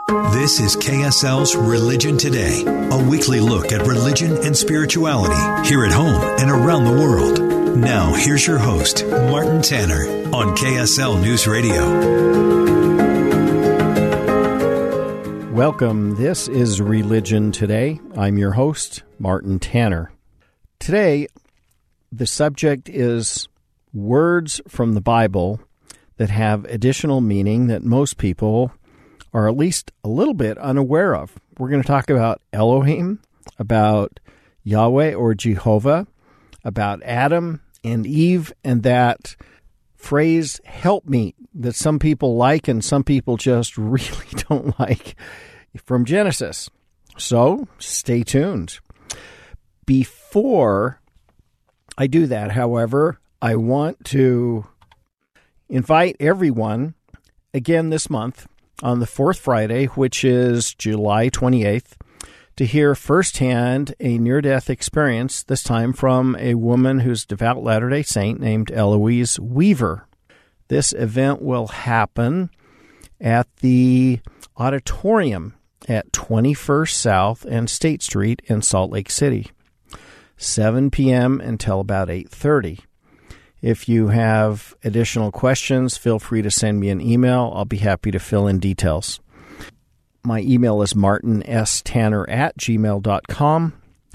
This is KSL's Religion Today, a weekly look at religion and spirituality here at home and around the world. Now, here's your host, Martin Tanner, on KSL News Radio. Welcome. This is Religion Today. I'm your host, Martin Tanner. Today, the subject is words from the Bible that have additional meaning that most people are at least a little bit unaware of. We're going to talk about Elohim, about Yahweh or Jehovah, about Adam and Eve, and that phrase, helpmeet, that some people like and some people just really don't like from Genesis. So, stay tuned. Before I do that, however, I want to invite everyone again this month on the fourth Friday, which is July 28th, to hear firsthand a near-death experience, this time from a woman who's a devout Latter-day Saint named Eloise Weaver. This event will happen at the auditorium at 21st South and State Street in Salt Lake City, 7 p.m. until about 8:30. If you have additional questions, feel free to send me an email. I'll be happy to fill in details. My email is martinstanner@gmail.com,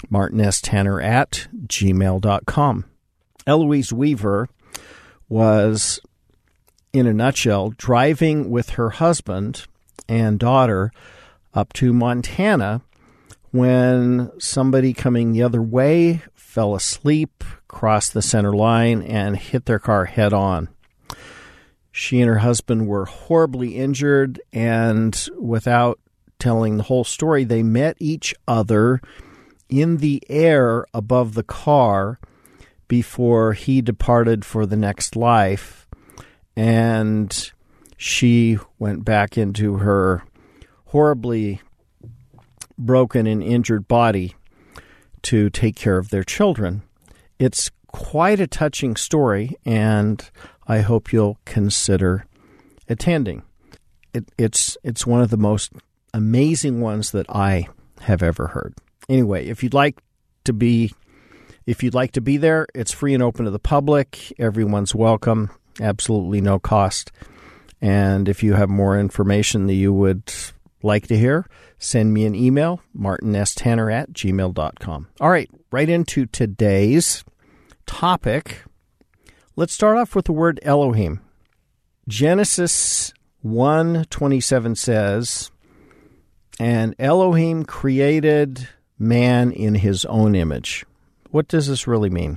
martinstanner@gmail.com. Eloise Weaver was, in a nutshell, driving with her husband and daughter up to Montana when somebody coming the other way fell asleep, crossed the center line, and hit their car head on. She and her husband were horribly injured, and without telling the whole story, they met each other in the air above the car before he departed for the next life, and she went back into her horribly broken and injured body to take care of their children. It's quite a touching story, and I hope you'll consider attending. It's one of the most amazing ones that I have ever heard. Anyway, if you'd like to be there, it's free and open to the public. Everyone's welcome, absolutely no cost. And if you have more information that you would like to hear, send me an email, martinstanner@gmail.com. All right, right into today's topic. Let's start off with the word Elohim. Genesis 1:27 says, "And Elohim created man in his own image." What does this really mean?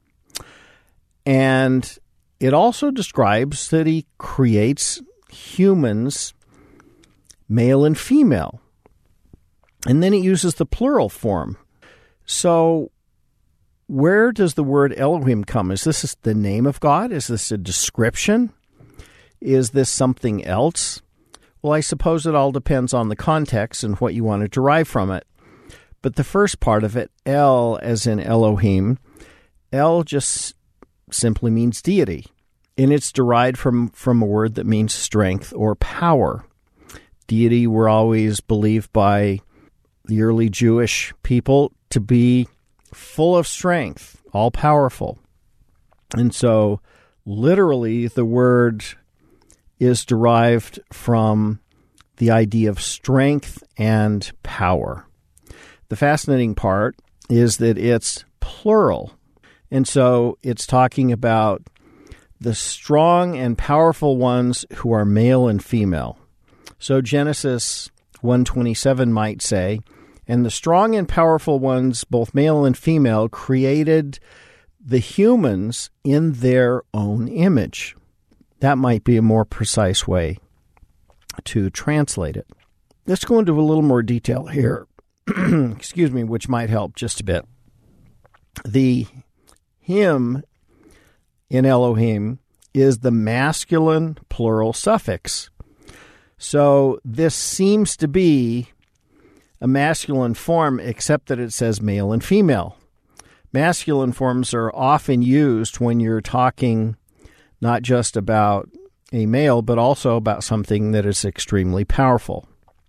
And it also describes that he creates humans, male and female. And then it uses the plural form. So where does the word Elohim come? Is this the name of God? Is this a description? Is this something else? Well, I suppose it all depends on the context and what you want to derive from it. But the first part of it, El as in Elohim, El just simply means deity. And it's derived from a word that means strength or power. Deity were always believed by the early Jewish people to be full of strength, all-powerful. And so, literally, the word is derived from the idea of strength and power. The fascinating part is that it's plural. And so, it's talking about the strong and powerful ones who are male and female. So Genesis 1:27 might say, "And the strong and powerful ones, both male and female, created the humans in their own image." That might be a more precise way to translate it. Let's go into a little more detail here, excuse me, which might help just a bit. The him in Elohim is the masculine plural suffix. So this seems to be a masculine form, except that it says male and female. Masculine forms are often used when you're talking not just about a male, but also about something that is extremely powerful.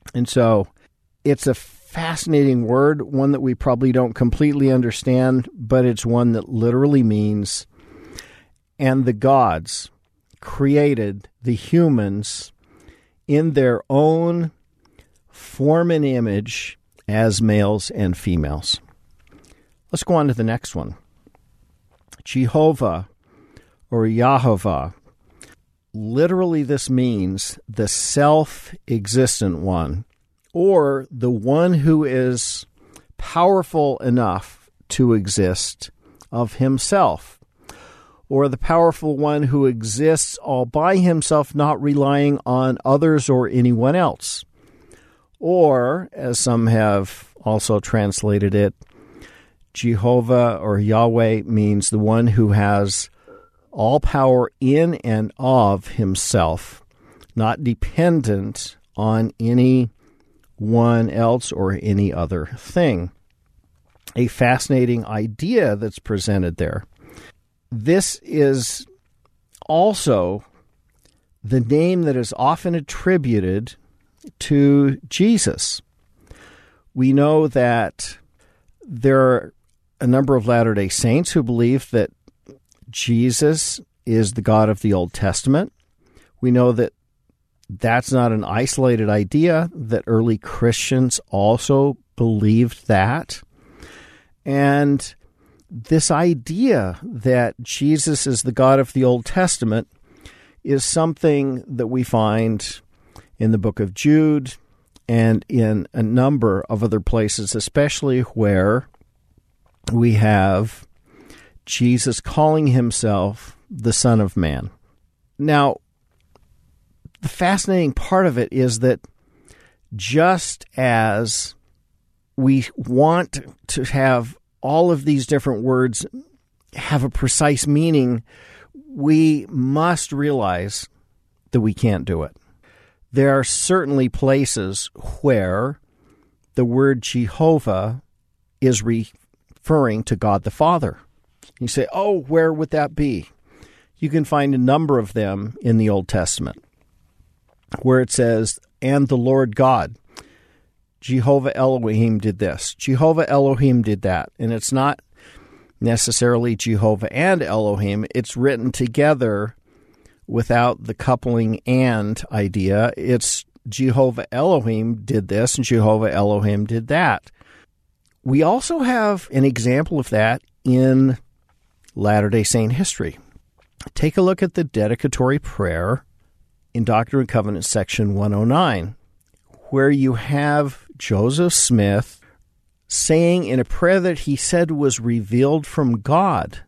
And so it's a fascinating word, one that we probably don't completely understand, but it's one that literally means, and the gods created the humans in their own form and image as males and females. Let's go on to the next one. Jehovah or Yahovah. Literally, this means the self-existent one, or the one who is powerful enough to exist of himself, or the powerful one who exists all by himself, not relying on others or anyone else. Or, as some have also translated it, Jehovah or Yahweh means the one who has all power in and of himself, not dependent on anyone else or any other thing. A fascinating idea that's presented there. This is also the name that is often attributed to Jesus. We know that there are a number of Latter-day Saints who believe that Jesus is the God of the Old Testament. We know that that's not an isolated idea, that early Christians also believed that. And this idea that Jesus is the God of the Old Testament is something that we find in the book of Jude and in a number of other places, especially where we have Jesus calling himself the Son of Man. Now, the fascinating part of it is that just as we want to have all of these different words have a precise meaning, we must realize that we can't do it. There are certainly places where the word Jehovah is referring to God the Father. You say, oh, where would that be? You can find a number of them in the Old Testament where it says, and the Lord God, Jehovah Elohim did this, Jehovah Elohim did that. And it's not necessarily Jehovah and Elohim. It's written together without the coupling and idea. It's Jehovah Elohim did this and Jehovah Elohim did that. We also have an example of that in Latter-day Saint history. Take a look at the dedicatory prayer in Doctrine and Covenants section 109, where you have Joseph Smith saying in a prayer that he said was revealed from God.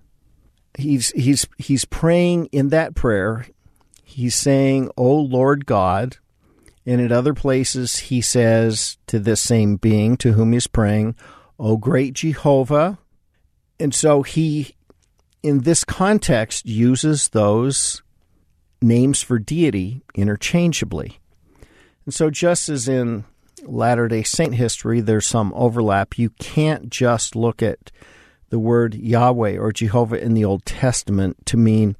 He's praying in that prayer. He's saying, "O Lord God," and in other places he says to this same being to whom he's praying, "O great Jehovah." And so he, in this context, uses those names for deity interchangeably. And so just as in Latter-day Saint history, there's some overlap. You can't just look at the word Yahweh or Jehovah in the Old Testament to mean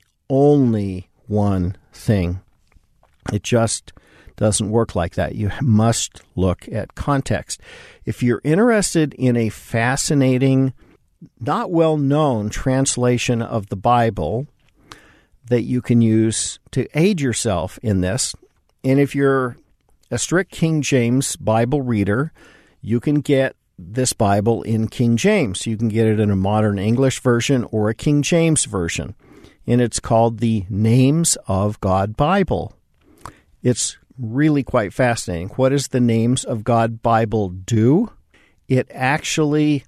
only one thing. It just doesn't work like that. You must look at context. If you're interested in a fascinating, not well-known translation of the Bible that you can use to aid yourself in this, and if you're a strict King James Bible reader, you can get this Bible in King James. You can get it in a modern English version or a King James version, and it's called the Names of God Bible. It's really quite fascinating. What does the Names of God Bible do? It actually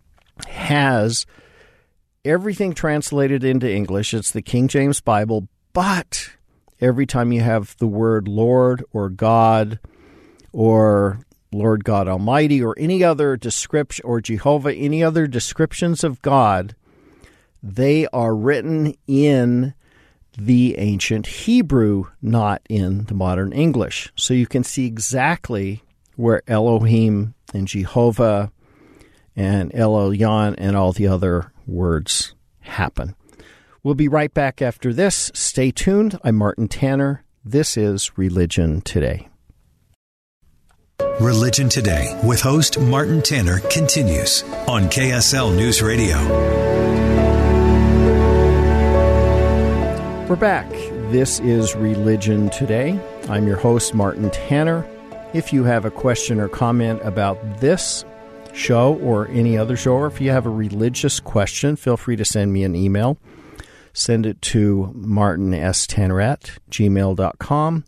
has everything translated into English. It's the King James Bible, but every time you have the word Lord or God or Lord God Almighty or any other description, or Jehovah, any other descriptions of God, they are written in the ancient Hebrew, not in the modern English. So you can see exactly where Elohim and Jehovah and El Elyon and all the other words happen. We'll be right back after this. Stay tuned. I'm Martin Tanner. This is Religion Today. Religion Today with host Martin Tanner continues on KSL News Radio. We're back. This is Religion Today. I'm your host, Martin Tanner. If you have a question or comment about this show or any other show, or if you have a religious question, feel free to send me an email. Send it to martinstanner@gmail.com,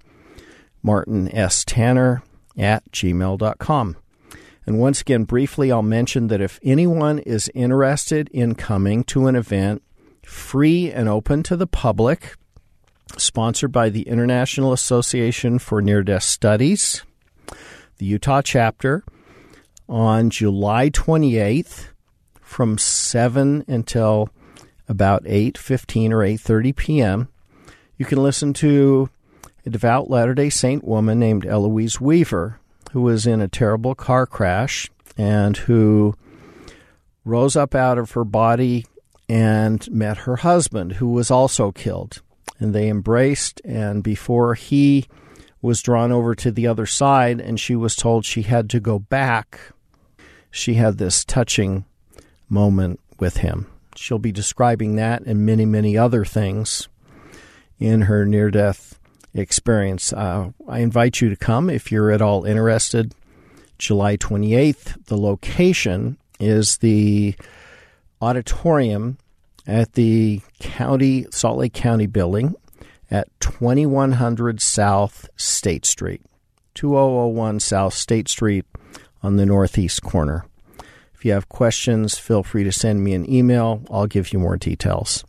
martinstanner@gmail.com. And once again, briefly, I'll mention that if anyone is interested in coming to an event free and open to the public, sponsored by the International Association for Near-Death Studies, the Utah chapter, on July 28th from 7 until about 8:15 or 8:30 p.m., you can listen to a devout Latter-day Saint woman named Eloise Weaver, who was in a terrible car crash and who rose up out of her body and met her husband, who was also killed. And they embraced, and before he was drawn over to the other side and she was told she had to go back, she had this touching moment with him. She'll be describing that and many, many other things in her near-death experience. I invite you to come if you're at all interested. July 28th, the location is the auditorium at the Salt Lake County building at 2100 South State Street, 2001 South State Street on the northeast corner. If you have questions, feel free to send me an email. I'll give you more details.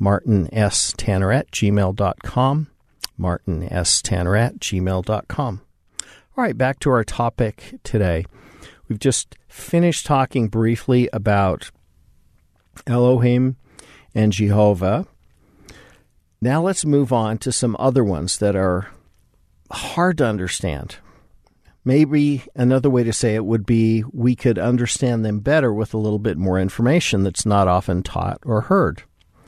martinstanner@gmail.com, martinstanner@gmail.com. All right, back to our topic today. We've just finished talking briefly about Elohim and Jehovah. Now let's move on to some other ones that are hard to understand. Maybe another way to say it would be we could understand them better with a little bit more information that's not often taught or heard.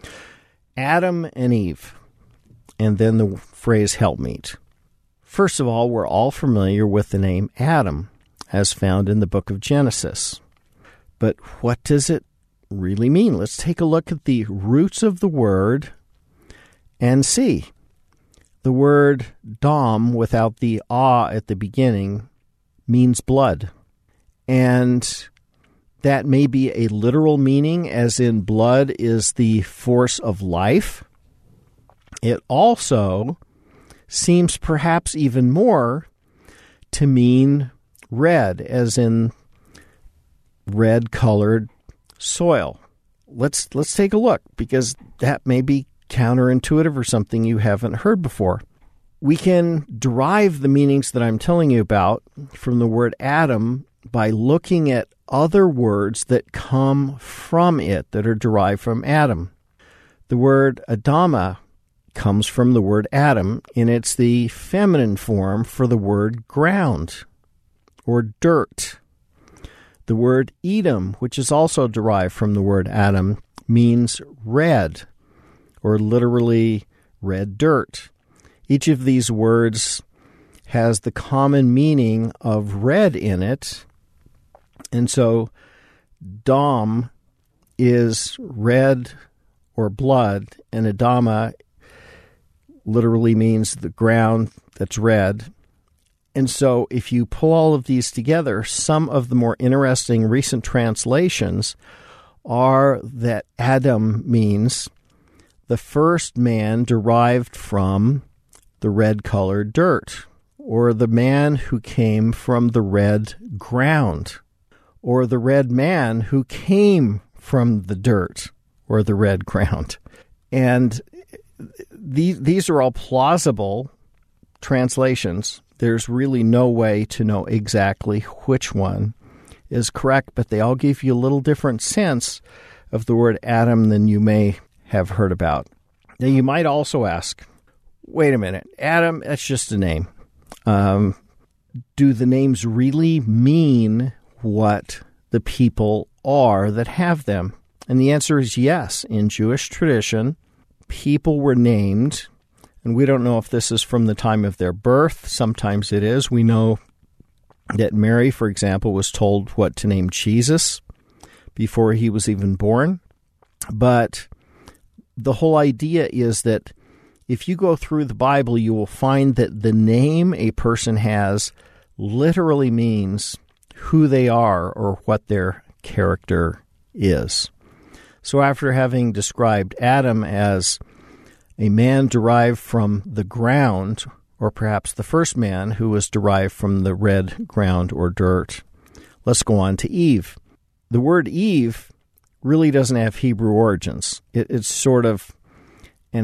Adam and Eve, and then the phrase helpmeet. First of all, we're all familiar with the name Adam, as found in the book of Genesis. But what does it really mean? Let's take a look at the roots of the word and see. The word dam, without the at the beginning, means blood. And that may be a literal meaning, as in blood is the force of life. It also seems perhaps even more to mean red, as in red-colored soil. Let's take a look, because that may be counterintuitive or something you haven't heard before. We can derive the meanings that I'm telling you about from the word Adam by looking at other words that come from it that are derived from Adam. The word Adama comes from the word Adam, and it's the feminine form for the word ground or dirt. The word Edom, which is also derived from the word Adam, means red, or literally red dirt. Each of these words has the common meaning of red in it, and so Dam is red or blood, and Adama literally means the ground that's red. And so if you pull all of these together, some of the more interesting recent translations are that Adam means the first man derived from the red-colored dirt, or the man who came from the red ground, or the red man who came from the dirt or the red ground. And these are all plausible translations. There's really no way to know exactly which one is correct, but they all give you a little different sense of the word Adam than you may have heard about. Now, you might also ask, wait a minute, Adam, that's just a name. Do the names really mean what the people are that have them? And the answer is yes. In Jewish tradition, people were named, and we don't know if this is from the time of their birth. Sometimes it is. We know that Mary, for example, was told what to name Jesus before he was even born. But the whole idea is that if you go through the Bible, you will find that the name a person has literally means who they are or what their character is. So after having described Adam as a man derived from the ground, or perhaps the first man who was derived from the red ground or dirt, let's go on to Eve. The word Eve really doesn't have Hebrew origins. It's sort of an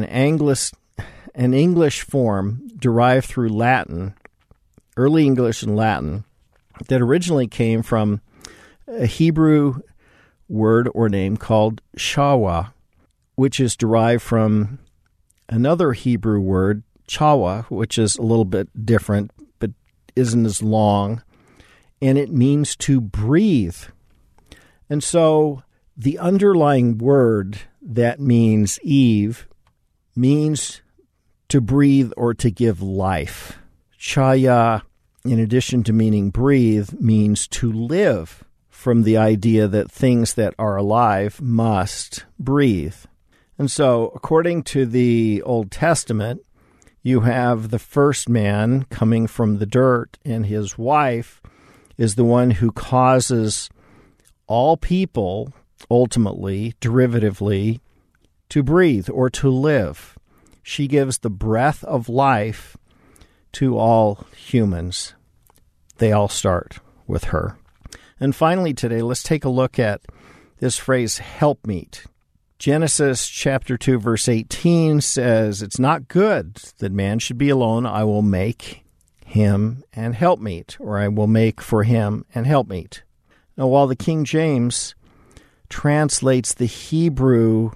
English form derived through Latin, early English and Latin, that originally came from a Hebrew word or name called Shawa, which is derived from another Hebrew word, Chawa, which is a little bit different, but isn't as long, and it means to breathe. And so the underlying word that means Eve means to breathe or to give life. Chaya, in addition to meaning breathe, means to live, from the idea that things that are alive must breathe. And so, according to the Old Testament, you have the first man coming from the dirt, and his wife is the one who causes all people, ultimately, derivatively, to breathe or to live. She gives the breath of life to all humans. They all start with her. And finally today, let's take a look at this phrase, helpmeet. Genesis chapter 2, verse 18 says, "It's not good that man should be alone. I will make him an helpmeet," or I will make for him an helpmeet. Now, while the King James translates the Hebrew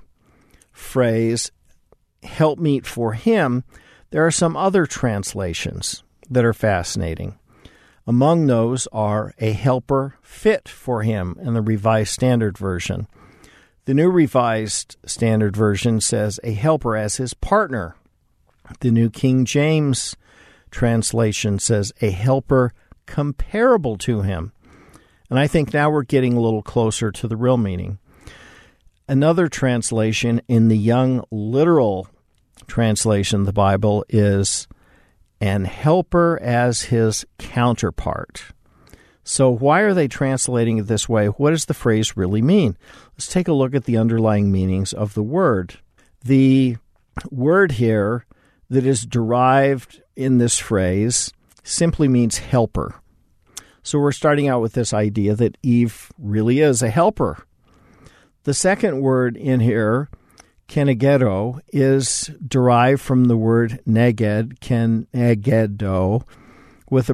phrase, helpmeet for him, there are some other translations that are fascinating. Among those are a helper fit for him in the Revised Standard Version. The New Revised Standard Version says a helper as his partner. The New King James translation says a helper comparable to him. And I think now we're getting a little closer to the real meaning. Another translation in the Young Literal Translation of the Bible is an helper as his counterpart. So why are they translating it this way? What does the phrase really mean? Let's take a look at the underlying meanings of the word. The word here that is derived in this phrase simply means helper. So we're starting out with this idea that Eve really is a helper. The second word in here, kenegero, is derived from the word neged, kenegedo, with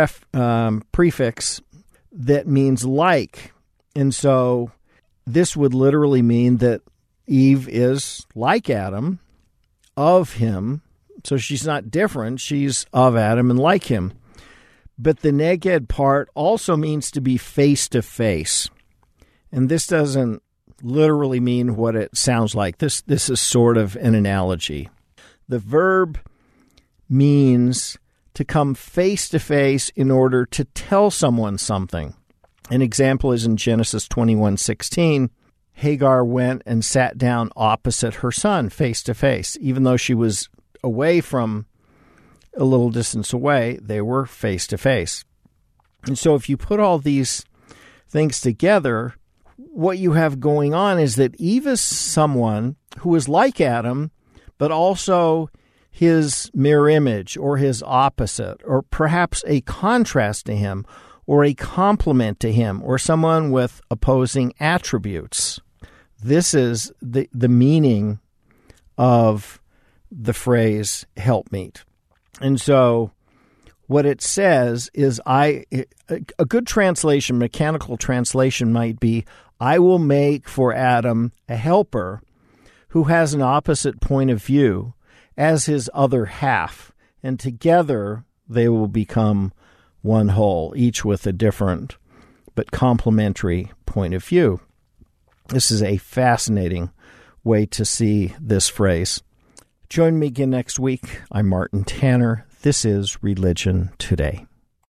a prefix that means like. And so this would literally mean that Eve is like Adam, of him. So she's not different. She's of Adam and like him. But the neged part also means to be face to face. And this doesn't literally mean what it sounds like. This is sort of an analogy. The verb means to come face to face in order to tell someone something. An example is in Genesis 21:16. Hagar went and sat down opposite her son, face to face. Even though she was away from a little distance away, they were face to face. And so if you put all these things together, what you have going on is that Eve is someone who is like Adam, but also his mirror image or his opposite, or perhaps a contrast to him, or a complement to him, or someone with opposing attributes. This is the meaning of the phrase helpmeet. And so what it says is a good translation, mechanical translation might be, I will make for Adam a helper who has an opposite point of view as his other half, and together they will become one whole, each with a different but complementary point of view. This is a fascinating way to see this phrase. Join me again next week. I'm Martin Tanner. This is Religion Today.